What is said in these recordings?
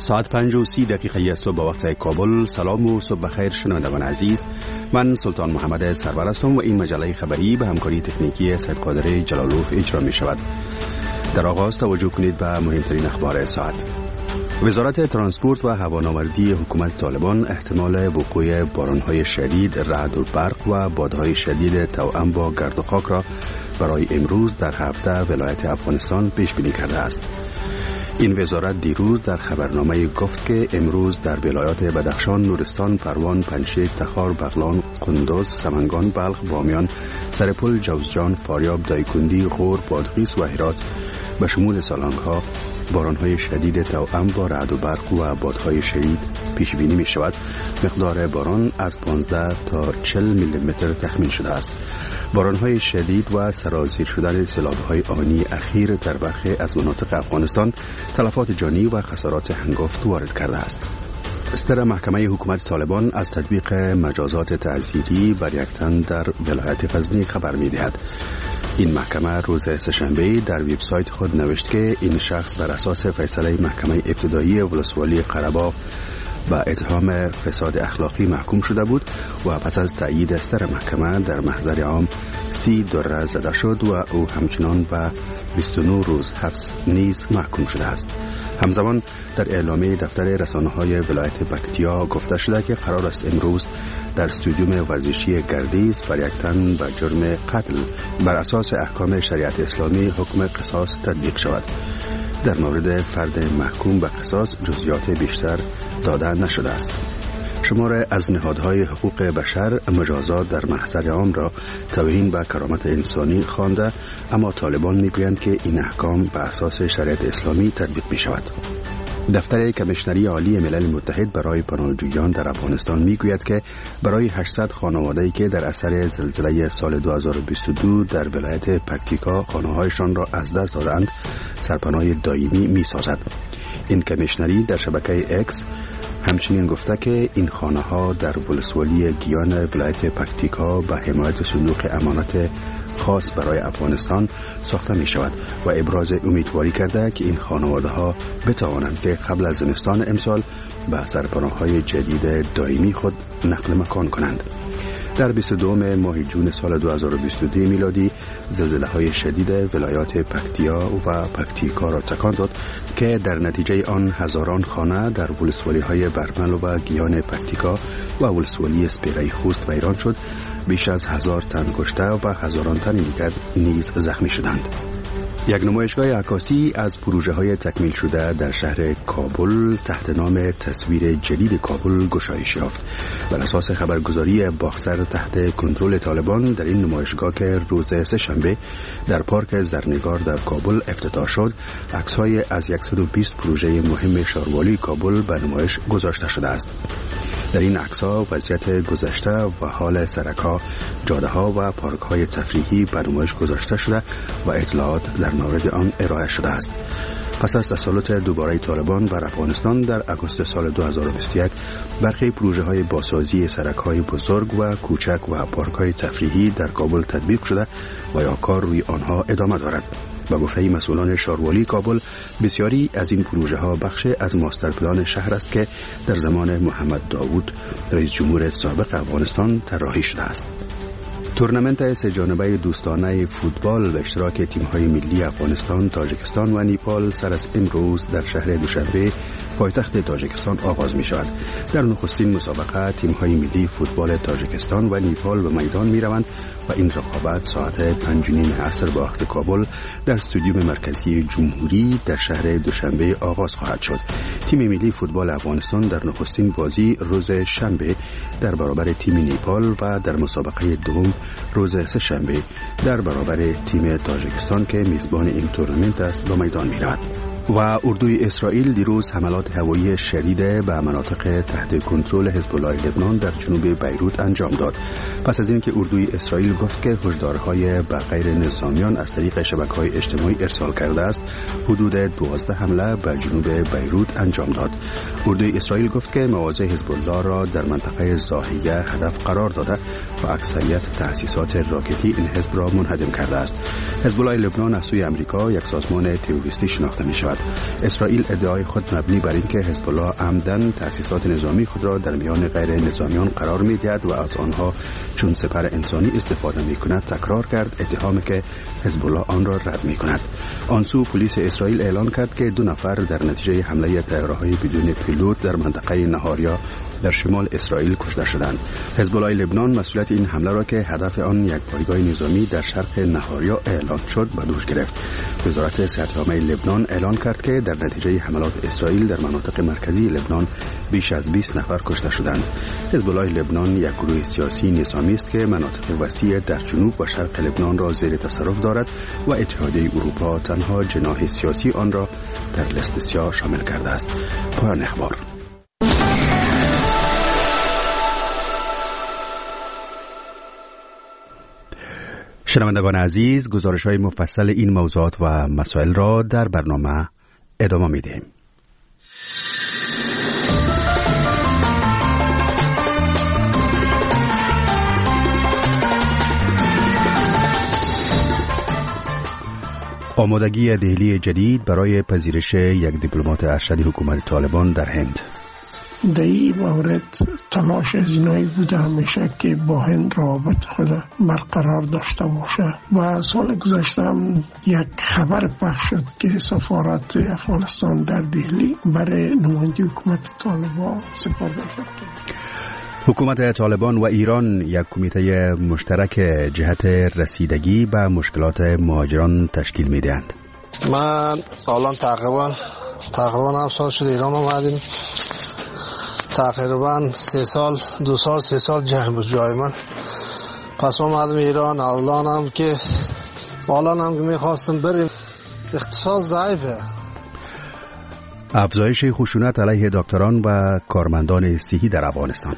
ساعت 5:30 صبح به وقت کابل. سلام و صبح بخیر شنوندگان عزیز. من سلطان محمد سرور هستم و این مجله خبری به همکاری تکنیکی سید قادر جلالوف اجرا می شود. در آغاز توجه کنید به مهمترین اخبار ساعت. وزارت ترانسپورت و هوانوردی حکومت طالبان احتمال وقوع بارانهای شدید، رعد و برق و بادهای شدید توأم با گرد و خاک را برای امروز در 17 ولایت افغانستان پیش بینی کرده است. این وزارت دیروز در خبرنامه گفت که امروز در ولایات بدخشان، نورستان، پروان، پنجشیر، تخار، بغلان، قندوز، سمنگان، بلخ، بامیان، سرپل، جوزجان، فاریاب، دایکندی، غور، بادغیس و هرات به شمول سالنگ‌ها بارانهای شدید توأم با رعد و برق و بادهای شدید پیش بینی می شود. مقدار باران از 15 تا 40 میلیمتر تخمین شده است. بارانهای شدید و سرازیر شدن سیلاب‌های آنی اخیر در برخی از مناطق افغانستان تلفات جانی و خسارات هنگفت وارد کرده است. صدر محکمه حکومت طالبان از تطبیق مجازات تعزیری بر یک تن در ولایت غزنی خبر می‌دهد. این محکمه روز سه‌شنبه در وبسایت خود نوشت که این شخص بر اساس فیصله محکمه ابتدایی ولسوالی قره‌باغ با اتهام فساد اخلاقی محکوم شده بود و پس از تأیید صدر محکمه در محضر عام 30 دره زده شد و او همچنان به 29 روز حبس نیز محکوم شده است. همزمان در اعلامیه دفتر رسانه‌های ولایت پکتیا گفته شده که قرار است امروز در استادیوم ورزشی گردیز بر یک تن به جرم قتل بر اساس احکام شریعت اسلامی حکم قصاص تطبیق شود. در مورد فرد محکوم به قصاص جزئیات بیشتر داده نشده است. شمار از نهادهای حقوق بشر مجازات در محضر عام را توهین به کرامت انسانی خوانده، اما طالبان میگویند که این احکام به اساس شریعت اسلامی تطبیق می شود. دفتر کمیشنری عالی ملل متحد برای پناهجویان در افغانستان میگوید که برای 800 خانواده‌ای که در اثر زلزله سال 2022 در ولایت پکتیکا خانه‌هایشان را از دست دادند سرپناه دائمی می‌سازد. این کمیشنری در شبکه اکس همچنین گفته که این خانه‌ها در ولسوالی گیان ولایت پکتیکا به حمایت صندوق امانت خاص برای افغانستان ساخته می شود و ابراز امیدواری کرده که این خانواده‌ها بتوانند که قبل از زمستان امسال به سرپناه‌های جدید دائمی خود نقل مکان کنند. در 22 ماه جون سال 2022 میلادی زلزله‌های شدید ولایات پکتیا و پکتیکا را تکان داد که در نتیجه آن هزاران خانه در ولسوالی‌های برمل و گیان پکتیکا و ولسوالی سپیره خوست ویران شد. بیش از 1000 تن کشته و هزاران تن دیگر نیز زخمی شدند. یک نمایشگاه عکاسی از پروژه‌های تکمیل شده در شهر کابل تحت نام تصویر جدید کابل گشایش یافت. بر اساس خبرگزاری باختر تحت کنترل طالبان در این نمایشگاه که روز سه‌شنبه در پارک زرنگار در کابل افتتاح شد، عکس‌های از 120 پروژه مهم شهروالی کابل به نمایش گذاشته شده است. در این عکس‌ها وضعیت گذشته و حال سرک‌ها، جاده‌ها و پارک‌های تفریحی به نمایش گذاشته شده و اطلاعات در مورد آن ارائه شده است. پس از تسلط دوباره طالبان بر افغانستان در آگوست سال 2021 برخی پروژه‌های بازسازی سرک‌های بزرگ و کوچک و پارک‌های تفریحی در کابل تطبیق شده و یا کار روی آنها ادامه دارد. با گفته مسئولان شهروالی کابل، بسیاری از این پروژه‌ها بخش از ماستر پلان شهر است که در زمان محمد داوود رئیس جمهور سابق افغانستان طراحی شده است. تورنمنت سه جانبه دوستانه فوتبال به اشتراک تیم‌های ملی افغانستان، تاجیکستان و نیپال سر از امروز در شهر دوشنبه پایتخت تاجیکستان آغاز می شود. در نخستین مسابقه تیم‌های ملی فوتبال تاجیکستان و نیپال به میدان می روند و این رقابت ساعت 5:30 عصر به وقت کابل در استادیوم مرکزی جمهوری در شهر دوشنبه آغاز خواهد شد. تیم ملی فوتبال افغانستان در نخستین بازی روز شنبه در برابر تیم نیپال و در مسابقه دوم روز سه‌شنبه در برابر تیم تاجیکستان که میزبان این تورنمنت است به میدان می رود. و اردوی اسرائیل دیروز حملات هوایی شدید به مناطق تحت کنترل حزب الله لبنان در جنوب بیروت انجام داد. پس از اینکه اردوی اسرائیل گفت که هشدارهای به غیر نظامیان از طریق شبکه‌های اجتماعی ارسال کرده است، حدود 12 حمله به جنوب بیروت انجام داد. اردوی اسرائیل گفت که مواضع حزب الله را در منطقه ضاحیه هدف قرار داده و اکثریت تأسیسات راکتی این حزب را منهدم کرده است. حزب الله لبنان از سوی آمریکا یک سازمان تروریستی شناخته می شود. شود. اسرائیل ادعای خود مبنی بر اینکه حزب الله عمداً تأسیسات نظامی خود را در میان غیر نظامیان قرار می‌دهد و از آنها چون سپر انسانی استفاده می‌کند تکرار کرد، اتهامی که حزب الله آن را رد می‌کند. آن سو پلیس اسرائیل اعلان کرد که 2 نفر در نتیجه حمله طیاره‌های بدون پیلوت در منطقه نهاریا در شمال اسرائیل کشته شدند. حزب الله لبنان مسئولیت این حمله را که هدف آن یک پایگاه نظامی در شرق نهاریا اعلان شد به دوش گرفت. وزارت صحت‌عامه لبنان اعلان کرد که در نتیجه حملات اسرائیل در مناطق مرکزی لبنان بیش از 20 نفر کشته شدند. حزب الله لبنان یک گروه سیاسی نظامی است که مناطق وسیع در جنوب و شرق لبنان را زیر تصرف دارد و اتحادیه اروپا تنها جناح سیاسی آن را در لیست سیاه شامل کرده است. پایان اخبار. شنوندگان عزیز، گزارش‌های مفصل این موضوعات و مسائل را در برنامه ادامه می‌دهیم. آمادگی دهلی جدید برای پذیرش یک دیپلمات ارشد حکومت طالبان در هند. در این مورد تلاش از اینایی بوده همیشه که با هند روابط خود برقرار داشته باشه و سال گذشته هم یک خبر پخش شد که سفارت افغانستان در دهلی برای نماینده حکومت طالبان سپرده شد. حکومت طالبان و ایران یک کمیته مشترک جهت رسیدگی به مشکلات مهاجران تشکیل می‌دهند. من الان تقریبا 7 سال شده ایران آمدیم. تقریبا 3 سال جنگ بود جای من. پس آمدم ایران. الان هم که میخواستم بریم، اقتصاد ضعیفه. افزایش خشونت علیه دکتران و کارمندان صحی در افغانستان.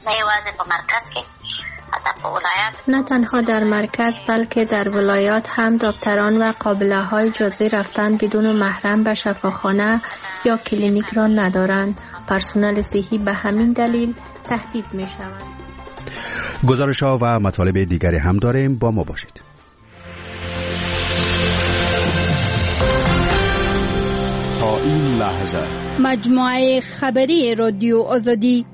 نه تنها در مرکز بلکه در ولایات هم دکتران و قابله‌های اجازه رفتن بدون محرم به شفاخانه یا کلینیک را ندارند. پرسنل صحی به همین دلیل تهدید می‌شوند. گزارش‌ها و مطالب دیگری هم داریم، با ما باشید. تا این لحظه مجموعه خبری رادیو آزادی.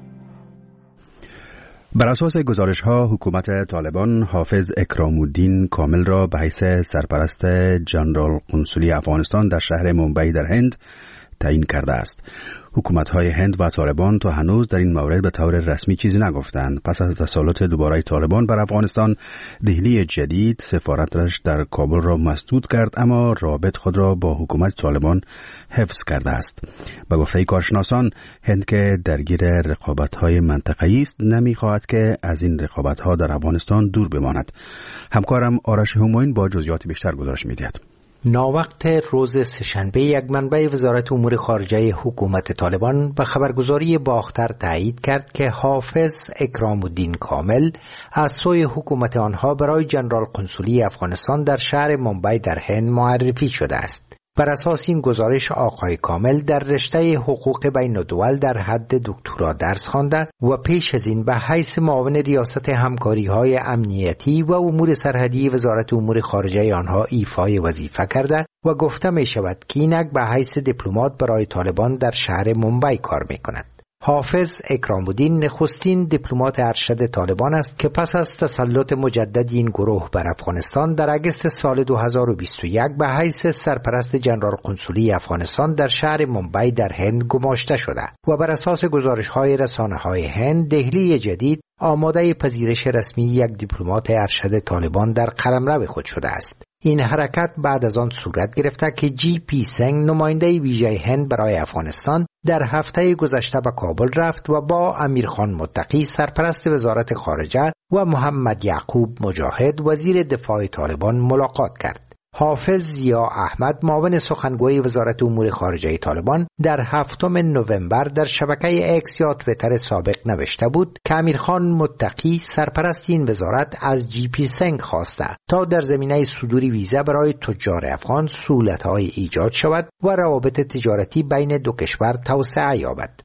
بر اساس گزارش‌ها حکومت طالبان حافظ اکرام الدین کامل را به حیث سرپرست جنرال قنصلی افغانستان در شهر ممبئی در هند تعیین کرده است. حکومت‌های هند و طالبان تا هنوز در این مورد به طور رسمی چیزی نگفتند. پس از تسلط دوباره طالبان بر افغانستان، دهلی جدید سفارتش در کابل را مسدود کرد، اما رابط خود را با حکومت طالبان حفظ کرده است. به گفته کارشناسان، هند که درگیر رقابت‌های منطقه‌ای است، نمی‌خواهد که از این رقابت‌ها در افغانستان دور بماند. همکارم آرش هماین با جزئیات بیشتر گزارش می‌دهد. ناوقت روز سه‌شنبه یک منبع وزارت امور خارجه حکومت طالبان به خبرگزاری باختر تایید کرد که حافظ اکرام الدین کامل از سوی حکومت آنها برای جنرال قنصلی افغانستان در شهر ممبئی در هند معرفی شده است. بر اساس این گزارش آقای کامل در رشته حقوق بین الدول در حد دکترا درس خوانده و پیش از این به حیث معاون ریاست همکاری‌های امنیتی و امور سرحدی وزارت امور خارجه آنها ایفای وظیفه کرده و گفته می شود که اینک به حیث دیپلمات برای طالبان در شهر ممبئی کار می کند. حافظ اکرام الدین نخستین دیپلمات ارشد طالبان است که پس از تسلط مجدد این گروه بر افغانستان در اگست سال 2021 به حیث سرپرست جنرال قنصلی افغانستان در شهر ممبئی در هند گماشته شده و بر اساس گزارش‌های رسانه‌های هند، دهلی جدید آماده پذیرش رسمی یک دیپلمات ارشد طالبان در قلمرو خود شده است. این حرکت بعد از آن صورت گرفته که جی پی سنگ نماینده ویژه هند برای افغانستان در هفته گذشته به کابل رفت و با امیرخان متقی سرپرست وزارت خارجه و محمد یعقوب مجاهد وزیر دفاع طالبان ملاقات کرد. حافظ ضیا احمد معاون سخنگوی وزارت امور خارجه طالبان در 7 نوامبر در شبکه اکس یا توییتر سابق نوشته بود که امیرخان متقی سرپرست این وزارت از جی پی سنگ خواسته تا در زمینه صدور ویزا برای تجار افغان سهولت‌های ایجاد شود و روابط تجارتی بین دو کشور توسعه یابد.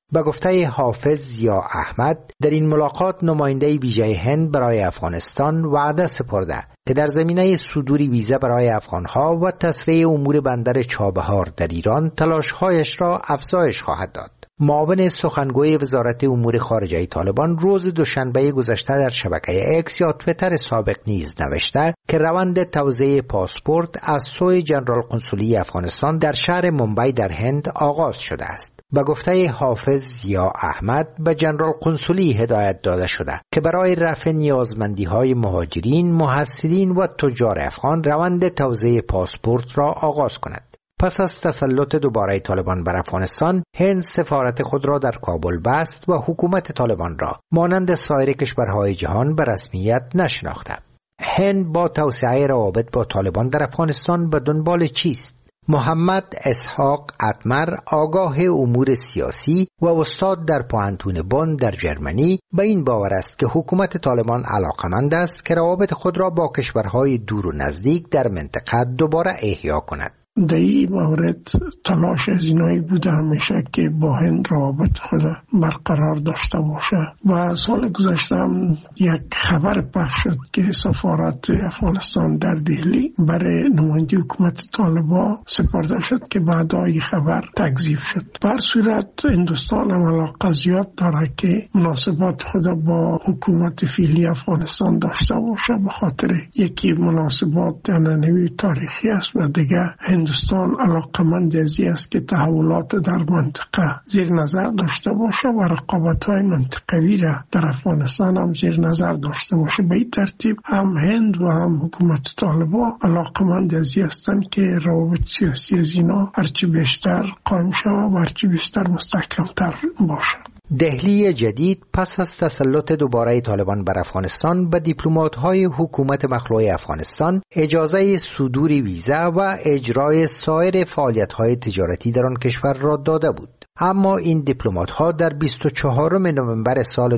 به گفته حافظ ضیا احمد، در این ملاقات نماینده ویژه هند برای افغانستان وعده سپرده که در زمینه صدور ویزا برای افغانها و تسریع امور بندر چابهار در ایران تلاش‌هایش را افزایش خواهد داد. معاون سخنگوی وزارت امور خارجه طالبان روز دوشنبه گذشته در شبکه اکس یا توییتر سابق نیز نوشته که روند توزیع پاسپورت از سوی جنرال قنصلی افغانستان در شهر ممبئی در هند آغاز شده است. به گفته حافظ ضیا احمد، به جنرال قنصلی هدایت داده شده که برای رفع نیازمندی‌های مهاجرین، محصلین و تجار افغان روند توزیع پاسپورت را آغاز کند. پس از تسلط دوباره طالبان بر افغانستان، هند سفارت خود را در کابل بست و حکومت طالبان را مانند سایر کشورهای جهان به رسمیت نشناخته. هند با توسعه روابط با طالبان در افغانستان به دنبال چیست؟ محمد اسحاق اتمر، آگاه امور سیاسی و استاد در پوهنتون بن در جرمنی، به این باور است که حکومت طالبان علاقمند است که روابط خود را با کشورهای دور و نزدیک در منطقه دوباره احیا کند. در این مورد تلاش از اینایی بوده همیشه که با هند روابط خود برقرار داشته باشه و سال گذشته هم یک خبر پخش شد که سفارت افغانستان در دهلی برای نماینده حکومت طالبان سپرده شد که بعد این خبر تکذیب شد. بر صورت هندوستان هم علاقه زیاد داره که مناسبات خود با حکومت فعلی افغانستان داشته باشه، به خاطر یکی مناسبات عنعنوی تاریخی است و دیگه هندوستان علاقمند است که تحولات در منطقه زیر نظر داشته باشه و رقابت‌های منطقوی را در افغانستان هم زیر نظر داشته باشه. به این ترتیب هم هند و هم حکومت طالبان علاقمند هستند که روابط سیاسی از اینا هرچی بیشتر قائم شود و هرچی بیشتر مستحکم‌تر باشه. دهلی جدید پس از تسلط دوباره طالبان بر افغانستان به دیپلمات‌های حکومت مخلوع افغانستان اجازه صدور ویزا و اجرای سایر فعالیت‌های تجارتی در آن کشور را داده بود. اما این دیپلمات‌ها در 24 نوامبر سال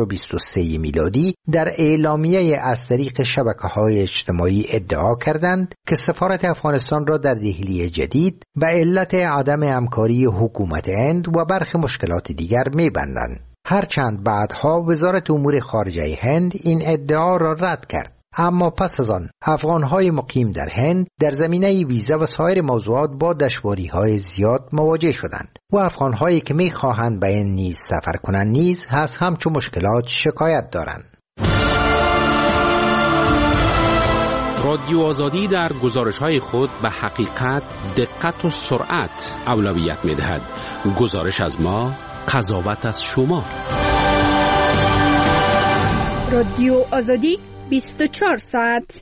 2023 میلادی در اعلامیه از طریق شبکه‌های اجتماعی ادعا کردند که سفارت افغانستان را در دهلی جدید به علت عدم همکاری حکومت هند و برخی مشکلات دیگر می‌بندند. هرچند بعدها وزارت امور خارجه هند این ادعا را رد کرد. اما پس از آن افغان‌های مقیم در هند در زمینه ویزا و سایر موضوعات با دشواری‌های زیاد مواجه شدند و افغان‌هایی که می‌خواهند به این نیز سفر کنند نیز از همچون مشکلات شکایت دارند. رادیو آزادی در گزارش‌های خود به حقیقت، دقت و سرعت اولویت می‌دهد. گزارش از ما، قضاوت از شما. رادیو آزادی 24 ساعت.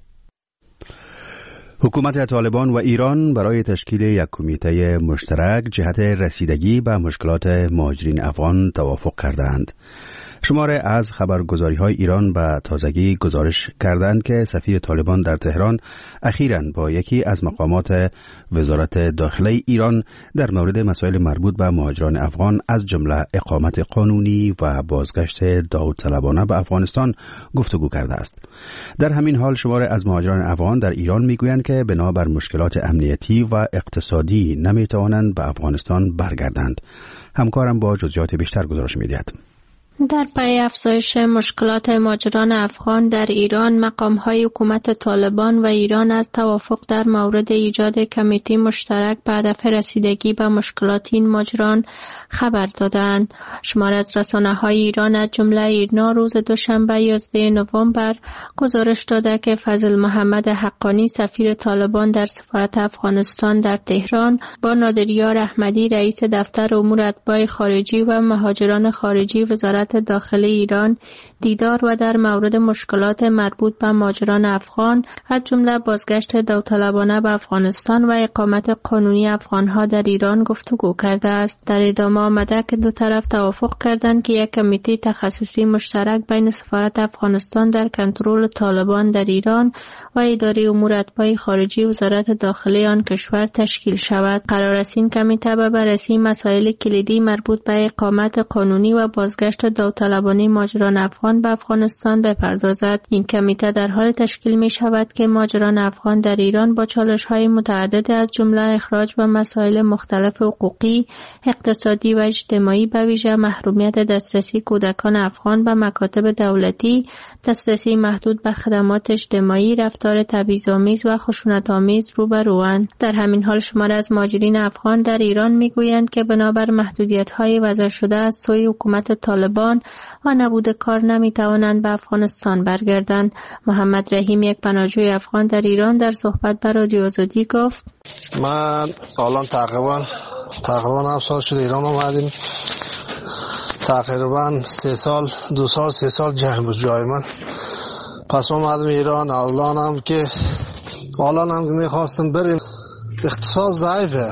حکومت طالبان و ایران برای تشکیل یک کمیته مشترک جهت رسیدگی به مشکلات مهاجرین افغان توافق کردند. شماره از خبرگزاری‌های ایران به تازگی گزارش کردند که سفیر طالبان در تهران اخیراً با یکی از مقامات وزارت داخله ایران در مورد مسائل مربوط به مهاجران افغان از جمله اقامت قانونی و بازگشت داوطلبانه به افغانستان گفتگو کرده است. در همین حال شماره از مهاجران افغان در ایران میگویند که بنابر مشکلات امنیتی و اقتصادی نمیتوانند به افغانستان برگردند. همکارم با جزئیات بیشتر گزارش می‌دهد. در پی افزایش مشکلات مهاجران افغان در ایران، مقام‌های حکومت طالبان و ایران از توافق در مورد ایجاد کمیته مشترک به هدف رسیدگی به مشکلات این مهاجران خبر دادند. شمار از رسانه‌های ایران از جمله ایرنا روز دوشنبه 11 نوامبر گزارش داده که فضل محمد حقانی سفیر طالبان در سفارت افغانستان در تهران با نادریار احمدی رئیس دفتر امور اتباع خارجی و مهاجران خارجی وزارت داخل ایران دیدار و در مورد مشکلات مربوط به مهاجران افغان از جمله بازگشت داوطلبانه به افغانستان و اقامت قانونی افغانها در ایران گفتگو کرده است. در ادامه آمده که دو طرف توافق کردند که یک کمیته تخصصی مشترک بین سفارت افغانستان در کنترل طالبان در ایران و اداره امور اتباع خارجی وزارت داخلی آن کشور تشکیل شود. قرار است این کمیته به بررسی مسائل کلیدی مربوط به اقامت قانونی و بازگشت داوطلبانه ماجران افغان به افغانستان بپردازد. این کمیته در حال تشکیل می شود که ماجران افغان در ایران با چالش‌های متعدد از جمله اخراج و مسائل مختلف حقوقی، اقتصادی و اجتماعی به ویژه محرومیت دسترسی کودکان افغان به مکاتب دولتی، دسترسی محدود به خدمات اجتماعی، رفتار تبعیض‌آمیز و خشونت‌آمیز روبروند. در همین حال شماری از مهاجرین افغان در ایران میگویند که بنابر محدودیت‌های وضع شده از سوی حکومت طالبان و نبود کار نمی‌توانند به افغانستان برگردند. محمد رحیم، یک پناهجوی افغان در ایران، در صحبت با رادیو آزادی گفت: من الان تقریبا 7 سال شده ایران آمدیم. تقریبا 2 سال جمع بود جای من. پس آمدم ایران. الانم که میخواستم بریم، اقتصاد ضعیفه.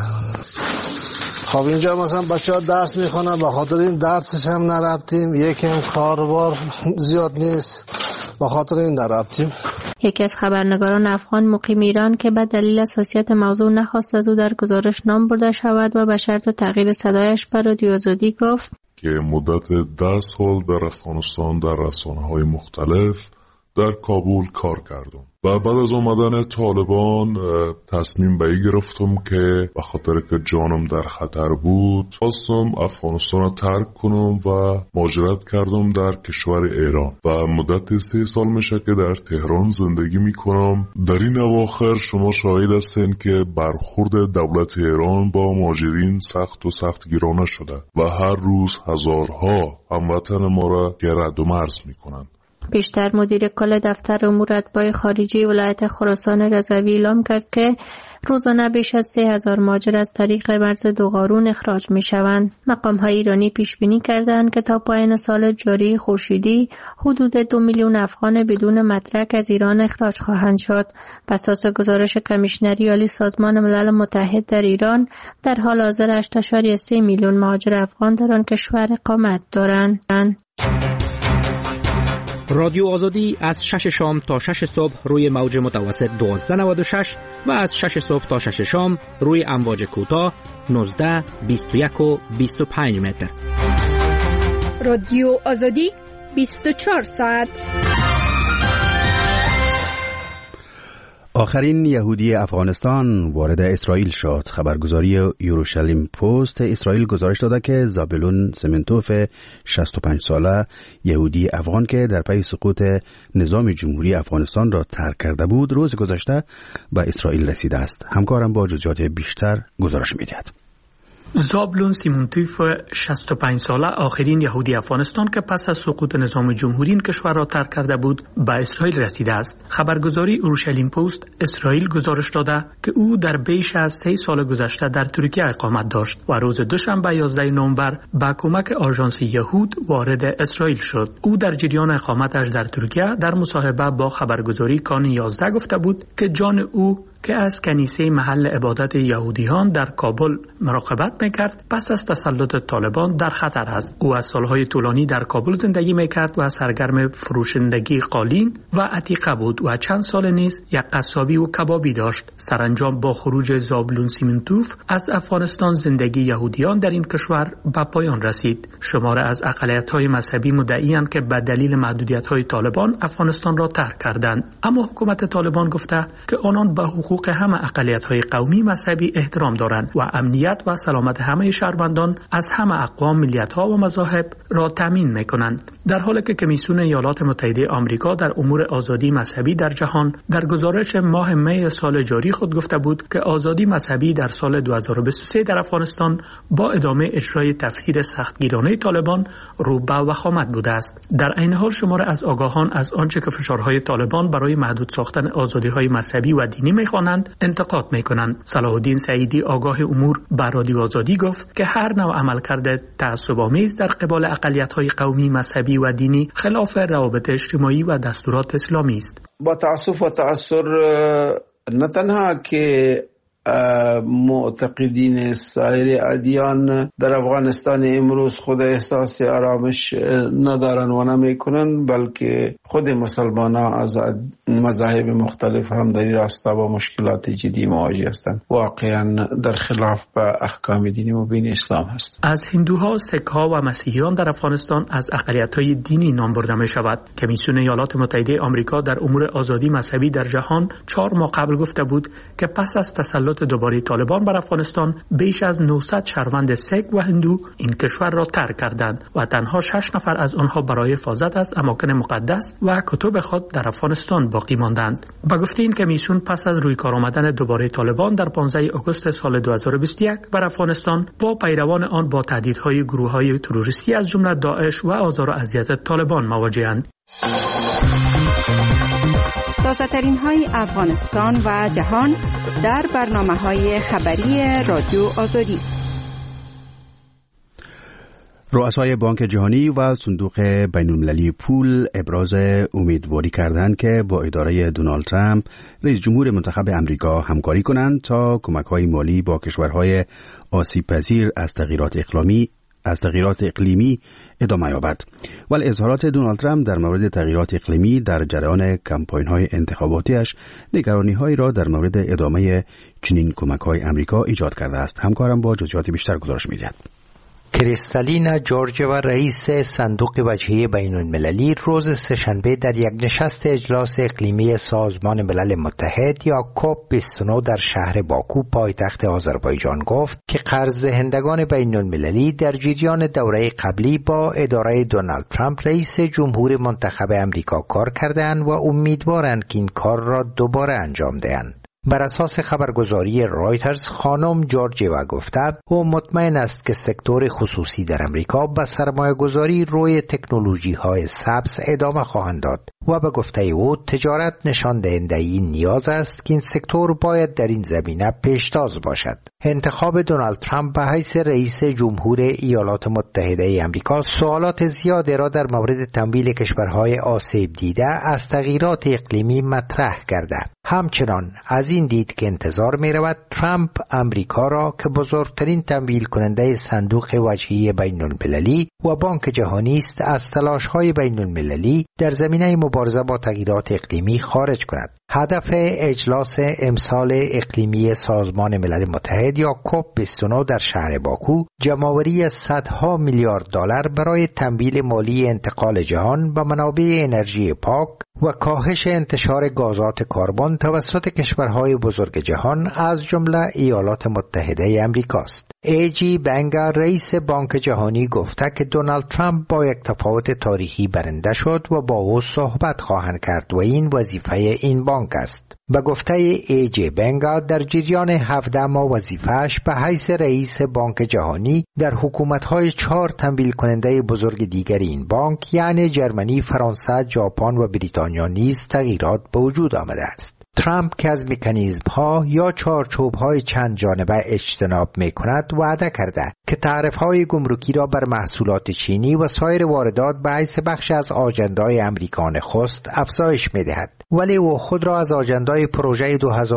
خب اینجا مثلا بچه ها درس میخونن، به خاطر این درسش هم نرفتیم. یکم کاربار زیاد نیست، به خاطر این نرفتیم. یکی از خبرنگاران افغان مقیم ایران که به دلیل حساسیت موضوع نخواست از او در گزارش نام برده شود و به شرط تغییر صدایش به رادیو آزادی گفت که مدت 10 سال در افغانستان در رسانه‌های مختلف در کابل کار کردم و بعد از آمدن طالبان تصمیم به این گرفتم که به خاطر که جانم در خطر بود خواستم افغانستان را ترک کنم و مهاجرت کردم در کشور ایران و مدت 3 سال میشه که در تهران زندگی میکنم. در این اواخر شما شاهد هستین که برخورد دولت ایران با مهاجرین سخت گیرانه شده و هر روز هزارها هموطن ما را رد و مرز میکنند. پیشتر مدیر کل دفتر امور اتباع خارجی ولایت خراسان رضوی اعلام کرد که روزانه بیش از 3000 مهاجر از طریق مرز دوغارون اخراج می شوند. مقام‌های ایرانی پیش بینی کردند که تا پایان سال جاری خورشیدی حدود 2 میلیون افغان بدون مدرک از ایران اخراج خواهند شد. بر اساس گزارش کمیشنری عالی سازمان ملل متحد در ایران، در حال حاضر 8.3 میلیون مهاجر افغان در آن کشور اقامت دارند. رادیو آزادی از 6 شام تا 6 صبح روی موج متوسط 1296 و از 6 صبح تا 6 شام روی امواج کوتاه 19، 21 و 25 متر. رادیو آزادی 24 ساعت. آخرین یهودی افغانستان وارد اسرائیل شد. خبرگزاری یروشلیم پست اسرائیل گزارش داده که زابلون سمنتوف 65 ساله یهودی افغان که در پی سقوط نظام جمهوری افغانستان را ترک کرده بود روز گذشته به اسرائیل رسیده است. همکارم با جزئیات بیشتر گزارش می‌دهد. زابلون سیمونتوف 65 ساله آخرین یهودی افغانستان که پس از سقوط نظام جمهوری این کشور را ترک کرده بود به اسرائیل رسیده است. خبرگزاری یروشلیم پست اسرائیل گزارش داده که او در بیش از 3 سال گذشته در ترکیه اقامت داشت و روز دوشنبه 11 نوامبر با کمک آژانس یهود وارد اسرائیل شد. او در جریان اقامتش در ترکیه در مصاحبه با خبرگزاری کان 11 گفته بود که جان او که از کنیسه محل عبادت یهودیان در کابل مراقبت میکرد پس از تسلط طالبان در خطر است. او از سالهای طولانی در کابل زندگی میکرد و سرگرم فروشندگی قالین و عتیقه بود و چند سال نیز یک قصابی و کبابی داشت. سرانجام با خروج زابلون سیمنتوف از افغانستان زندگی یهودیان در این کشور به پایان رسید. شماره از اقلیت‌های مذهبی مدعی‌اند که به دلیل محدودیت‌های طالبان افغانستان را ترک کردند، اما حکومت طالبان گفته که آنان به حقوق همه اقلیت‌های قومی مذهبی احترام دارند و امنیت و سلامت همه شهروندان از همه اقوام، ملیت‌ها و مذاهب را تامین می‌کنند. در حالی که کمیسیون ایالات متحده آمریکا در امور آزادی مذهبی در جهان در گزارش ماه می سال جاری خود گفته بود که آزادی مذهبی در سال 2023 در افغانستان با ادامه اجرای تفسیر سختگیرانه طالبان رو به وخامت بوده است. در عین حال شماره از آگاهان از آنچه که فشارهای طالبان برای محدود ساختن آزادی‌های مذهبی و دینی می‌خوانند انتقاد می‌کنند. صلاح الدین سعیدی آگاه امور به رادیو آزادی گفت که هر نوع عملکرد تعصب‌آمیز در قبال اقلیت‌های قومی، مذهبی و دینی خلاف روابط اجتماعی و دستورات اسلامی است. با تعصب و تأثر نه تنها که معتقدین سایر ادیان در افغانستان امروز خود احساس آرامش ندارن و نمیکنن، بلکه خود مسلمان ها از مذاهب مختلف هم در این راستا با مشکلات جدی مواجه هستند. واقعا در خلاف با احکام دینی مبین اسلام هست. از هندوها، سک‌ها و مسیحیان در افغانستان از اقلیت‌های دینی نام برده می شود. کمیسیون ایالات متحده آمریکا در امور آزادی مذهبی در جهان 4 ماه قبل گفته بود که پس از تسلط دوباره طالبان بر افغانستان بیش از 900 شهروند سک و هندو این کشور را ترک کردند و تنها 6 نفر از آنها برای حفاظت از اماکن مقدس و کتب خود در افغانستان باقی ماندند. با گفته این کمیسیون پس از روی کار آمدن دوباره طالبان در 15 آگوست سال 2021 بر افغانستان با پیروان آن با تهدیدهای گروه‌های تروریستی از جمله داعش و آزار و اذیت طالبان مواجه‌اند. تازه‌ترین های افغانستان و جهان در برنامه‌های خبری رادیو آزادی. رؤسای بانک جهانی و صندوق بین‌المللی پول ابراز امیدواری کردند که با اداره دونالد ترامپ رئیس جمهور منتخب امریکا همکاری کنند تا کمک‌های مالی با کشورهای آسیب‌پذیر از تغییرات اقلیمی ادامه یابد. ولی اظهارات دونالد ترامپ در مورد تغییرات اقلیمی در جریان کمپاین‌های انتخاباتیش نگرانی‌هایی را در مورد ادامه چنین کمک‌های امریکا ایجاد کرده است. همکارم با جزئیات بیشتر گزارش می‌دهد. کریستالینا جورجیوا رئیس صندوق وجهی بین المللی روز سه‌شنبه در یک نشست اجلاس اقلیمی سازمان ملل متحد یا کوپ 29 در شهر باکو پایتخت آذربایجان گفت که قرض دهندگان بین المللی در جریان دوره قبلی با اداره دونالد ترامپ رئیس جمهور منتخب امریکا کار کردند و امیدوارند که این کار را دوباره انجام دهند. بر اساس خبرگزاری رایترز خانم جورجیوا گفته او مطمئن است که سکتور خصوصی در امریکا به سرمایه‌گذاری روی تکنولوژی‌های سبز ادامه خواهند داد و به گفته او تجارت نشان دهنده این نیاز است که این سکتور باید در این زمینه پیشتاز باشد. انتخاب دونالد ترامپ به حیث رئیس جمهور ایالات متحده آمریکا سوالات زیادی را در مورد تمویل کشورهای آسیب دیده از تغییرات اقلیمی مطرح کرده. همچنان از این دید که انتظار می رود ترامپ امریکا را که بزرگترین تمویل کننده صندوق وجهی بین المللی و بانک جهانی است از تلاش‌های بین المللی در زمینه مبارزه با تغییرات اقلیمی خارج کند. هدف اجلاس امسال اقلیمی سازمان ملل متحد یا کوپ 29 در شهر باکو جمع‌آوری صدها میلیارد دلار برای تمویل مالی انتقال جهان به منابع انرژی پاک و کاهش انتشار گازات کربن توسط کشورهای بزرگ جهان از جمله ایالات متحده آمریکا است. ایجی بنگر رئیس بانک جهانی گفته که دونالد ترامپ با یک تفاوت تاریخی برنده شد و با او صحبت خواهند کرد و این وظیفه این بانک است. به گفته ایجی بنگر در جریان 17 ماه وظیفه‌اش به حیث رئیس بانک جهانی در حکومت‌های 4 تمویل کننده بزرگ دیگر این بانک یعنی جرمنی، فرانسه، ژاپن و بریتانیا نیز تغییرات به وجود آمده است. ترامپ که از مکانیزم‌ها یا چارچوب‌های چند جانبه اجتناب می‌کند وعده کرده که تعرفه‌های گمرکی را بر محصولات چینی و سایر واردات به حیث بخش از آژندای امریکا نخست افزایش می‌دهد، ولی او خود را از آژندای پروژه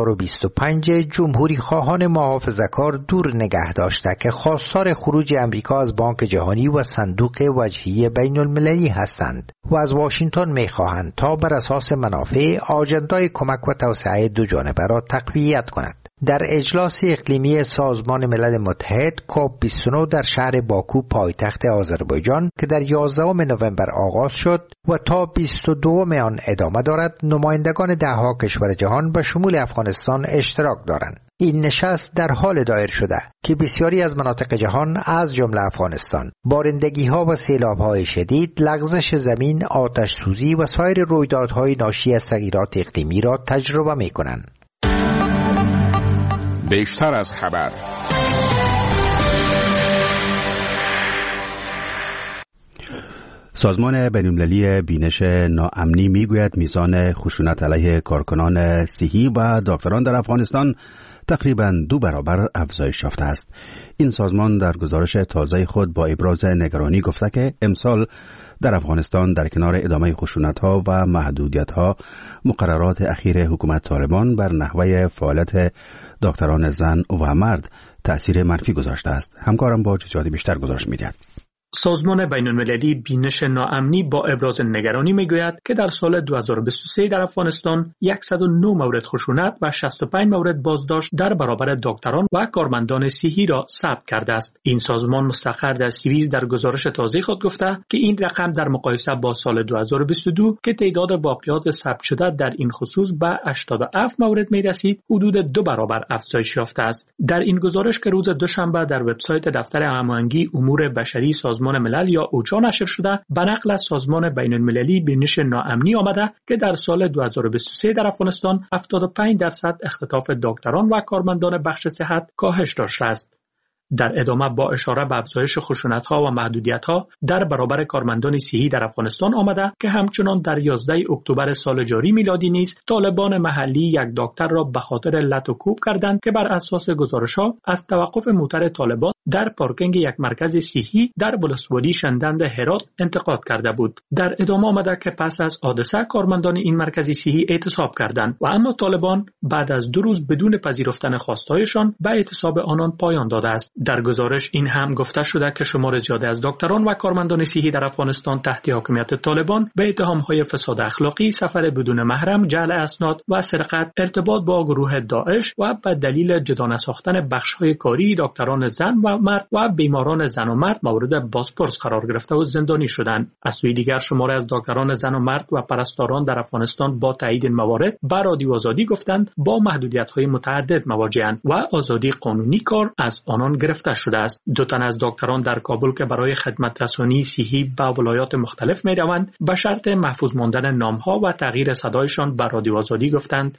2025 جمهوری خواهان محافظه‌کار دور نگه داشته که خواستار خروج امریکا از بانک جهانی و صندوق وجهی بین المللی هستند و از واشنگتن می‌خواهند تا بر اساس منافع آژندای کمک و توسعه دو جانبه را تقویت کند. در اجلاس اقلیمی سازمان ملل متحد کوپ 29 در شهر باکو پایتخت آذربایجان که در 11 نوامبر آغاز شد و تا 22 آن ادامه دارد، نمایندگان ده‌ها کشور جهان به شمول افغانستان اشتراک دارند. این نشست در حال دایر شده که بسیاری از مناطق جهان از جمله افغانستان بارندگی‌ها و سیلاب‌های شدید، لغزش زمین، آتش سوزی و سایر رویدادهای ناشی از تغییرات اقلیمی را تجربه می‌کنند. بیشتر از خبر. سازمان بین‌المللی بینش ناامنی میگوید میزان خشونت علیه کارکنان صحی و دکتران در افغانستان تقریباً 2 برابر افزایش یافته است. این سازمان در گزارش تازه خود با ابراز نگرانی گفته که امسال در افغانستان در کنار ادامه خشونت‌ها و محدودیت‌ها، مقررات اخیر حکومت طالبان بر نحوه فعالیت دکتران زن و مرد تأثیر منفی گذاشته است. همکارم با جزئیات بیشتر گزارش می‌دهد. سازمان بین‌المللی بینش ناامنی با ابراز نگرانی میگوید که در سال 2023 در افغانستان 109 مورد خشونت و 65 مورد بازداشت در برابر دکتران و کارمندان صحی را ثبت کرده است. این سازمان مستقر در سوئیس در گزارش تازه خود گفته که این رقم در مقایسه با سال 2022 که تعداد واقعات ثبت شده در این خصوص به 87 مورد میرسید، حدود 2 برابر افزایش یافته است. در این گزارش که روز دوشنبه در وبسایت دفتر هماهنگی امور بشری سازمان ملل یا اوچا نشر شده، به نقل از سازمان بین‌المللی بینش ناامنی آمده که در سال 2023 در افغانستان 75% اختطاف دکتران و کارمندان بخش صحت کاهش داشته است. در ادامه با اشاره به افزایش خشونت‌ها و محدودیت‌ها در برابر کارمندان صحی در افغانستان آمده که همچنان در 11 اکتبر سال جاری میلادی نیز طالبان محلی یک دکتر را به خاطر لط و کوب کردند که بر اساس گزارش‌ها از توقف موتر طالبان در پارکینگ یک مرکز صحی در ولسوالی شندند هرات انتقاد کرده بود. در ادامه آمده که پس از حادثه کارمندان این مرکز صحی اعتصاب کردند و اما طالبان بعد از 2 روز بدون پذیرفتن خواستهایشان به اعتصاب آنان پایان داده است. در گزارش این هم گفته شده که شمار زیادی از دکتران و کارمندان صحی در افغانستان تحت حاکمیت طالبان به اتهام‌های فساد اخلاقی، سفر بدون محرم، جعل اسناد و سرقت، ارتباط با گروه داعش و به دلیل جدانه ساختن بخش‌های کاری دکتران زن و مرد و بیماران زن و مرد مورد بازپرس قرار گرفته و زندانی شدند. از سوی دیگر شماری از دکتران زن و مرد و پرستاران در افغانستان با تایید این موارد به رادیو آزادی گفتند با محدودیت‌های متعدد مواجه‌اند و آزادی قانونی کار از آنان گرفته شده است. 2 تن از دکتران در کابل که برای خدمت رسانی صحی به ولایات مختلف می‌روند به شرط محفوظ ماندن نام‌ها و تغییر صدایشان به رادیو آزادی گفتند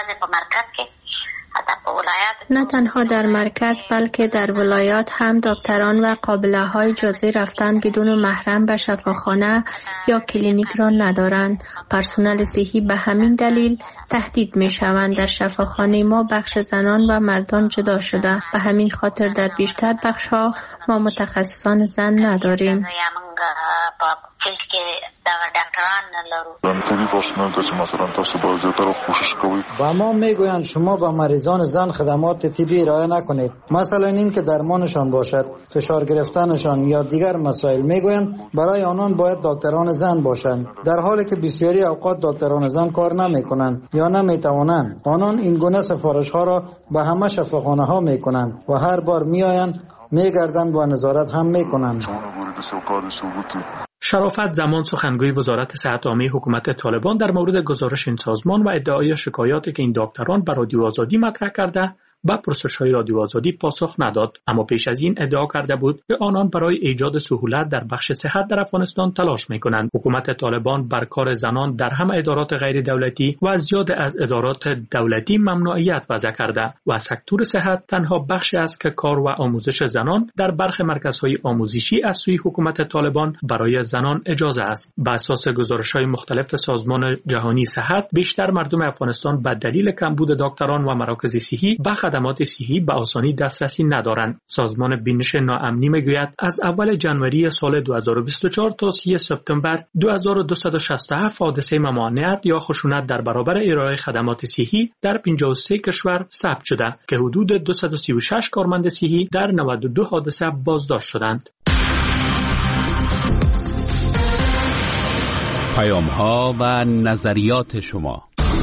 نه تنها در مرکز بلکه در ولایات هم دکتران و قابله‌های جزئی رفتن بدون محرم به شفاخانه یا کلینیک را ندارند. پرسنل صحی به همین دلیل تهدید می‌شوند. در شفاخانه ما بخش زنان و مردان جدا شده. به همین خاطر در بیشتر بخش‌ها ما متخصصان زن نداریم. و ما میگویند شما به مریضان زن خدمات طبی ارائه نکنید، مثلا این که درمانشان باشد، فشار گرفتنشان یا دیگر مسائل. میگویند برای آنان باید دکتران زن باشند، در حالی که بسیاری اوقات دکتران زن کار نمیکنند یا نمیتوانند. آنان این گونه سفارش ها را به همه شفاخانه ها میکنند و هر بار میآیند میگردند و نظارت هم میکنند. شرافت زمان سخنگوی وزارت صحت عامه حکومت طالبان در مورد گزارش این سازمان و ادعای شکایاتی که این دکتران به رادیو آزادی مطرح کرده با پرسش‌های رادیو آزادی پاسخ نداد، اما پیش از این ادعا کرده بود که آنان برای ایجاد سهولت در بخش صحت در افغانستان تلاش می‌کنند. حکومت طالبان بر کار زنان در همه ادارات غیر دولتی و زیاد از ادارات دولتی ممنوعیت وضع کرده و سکتور صحت تنها بخشی است که کار و آموزش زنان در برخی مرکزهای آموزشی از سوی حکومت طالبان برای زنان اجازه است. بر اساس گزارش‌های مختلف سازمان جهانی صحت، بیشتر مردم افغانستان به دلیل کمبود دکتران و مراکز صحی به خدمات صحی به آسانی دسترسی ندارند. سازمان بینش ناامنی میگوید از اول جنوری سال 2024 تا 30 سپتامبر 2267 حادثه ممانعت یا خشونت در برابر ارائه خدمات صحی در 53 کشور ثبت شده که حدود 236 کارمند صحی در 92 حادثه بازداشت شدند. پیام‌ها و نظریات شما.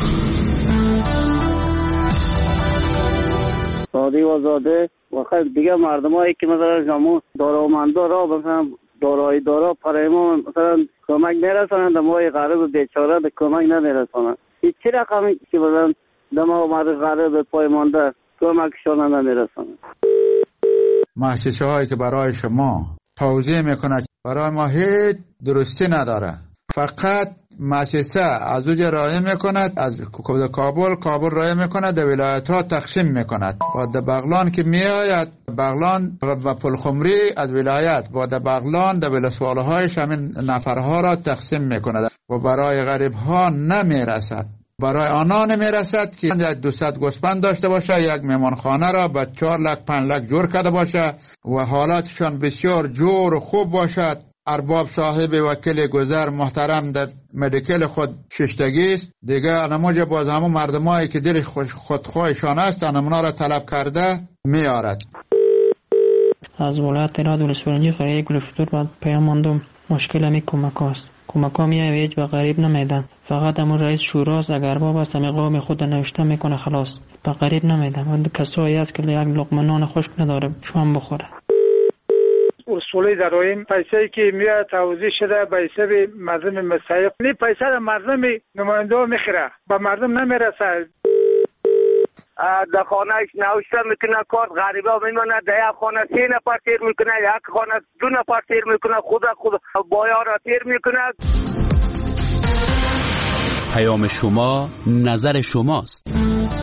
ساده و زاده و خیلی دیگه مردمایی که مثلا جامو دارامندا را مثلا دارایی دارا برای ما مثلا کمک نرسانند، ما غریب بیچاره به کمک نمیرسانند. هیچ رقمی که مثلا دما مرد غریب پای مانده کمکشان نمیرسانند. مؤسسه هایی که برای شما توضیح میکنه برای ما هیچ درستی نداره، فقط مؤسسه از اوج رای میکند، از کابل رای میکند، در ولایت ها تقسیم میکند. با در بغلان که میآید، بغلان و پلخمری از ولایت با در بغلان در ولسواله هایش همین نفرها را تقسیم میکند و برای غریب ها نمیرسد. برای آنها نمیرسد که 200 گوسفند داشته باشه، یک مهمانخانه را به 4 لک 5 لک جور کرده باشه و حالاتشان بسیار جور و خوب باشد. ارباب صاحب وکیل گذر محترم در مدیکل خود ششتگی است دیگه. انموجه باز همون مردمایی که دل خودخواهشان است انمونا را طلب کرده میارد. از ولایت راد ولسوالی قریه گلفتور بعد پیام ماندم مشکل می کمک است. کمک ها هیچ به غریب نمیدن، فقط همون رئیس شوراست اگر باب است همی قوم خود نوشته میکنه خلاص، به غریب نمیدن. و کسایی است که یک لقمه نان خشک نداره شوام بخوره. اصولی داریم پیسه‌ای که میاد توزیع شده به حساب مردم مستحق، این پیسه را مردم نماینده میخره به مردم نمیرسه. در خانه نوشته میکنه کارت غریبا میمونه، در یک خانه 3 نفر تیر میکنه، یک خانه 2 نفر تیر میکنه، خود بایا را تیر میکنه. پیام شما نظر شماست.